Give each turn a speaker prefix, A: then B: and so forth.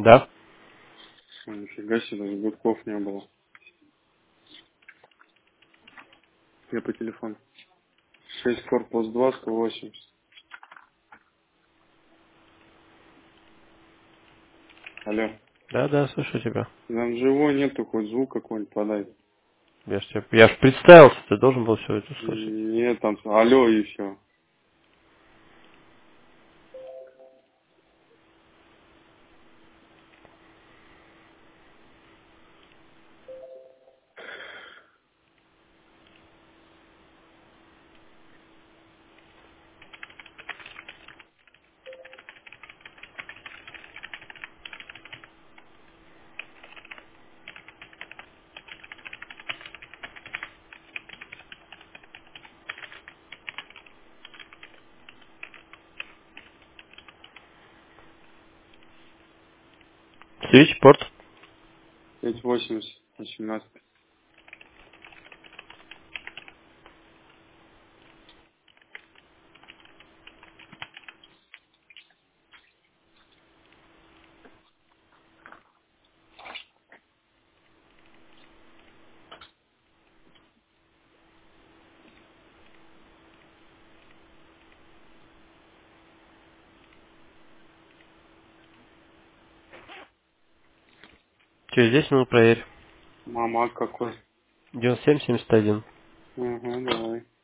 A: Да.
B: Нифига себе, даже гудков не было. Я по телефону. 6 корпус 2, 180. Алло.
A: Да, слышу тебя.
B: Там живой нету, хоть звук какой-нибудь подай.
A: Я ж представился, ты должен был все это слышать.
B: Нет, там алло и все.
A: Switchport.
B: 580, 18.
A: Через 10 минут проверь.
B: Мама какой.
A: 97-71.
B: Ага, давай.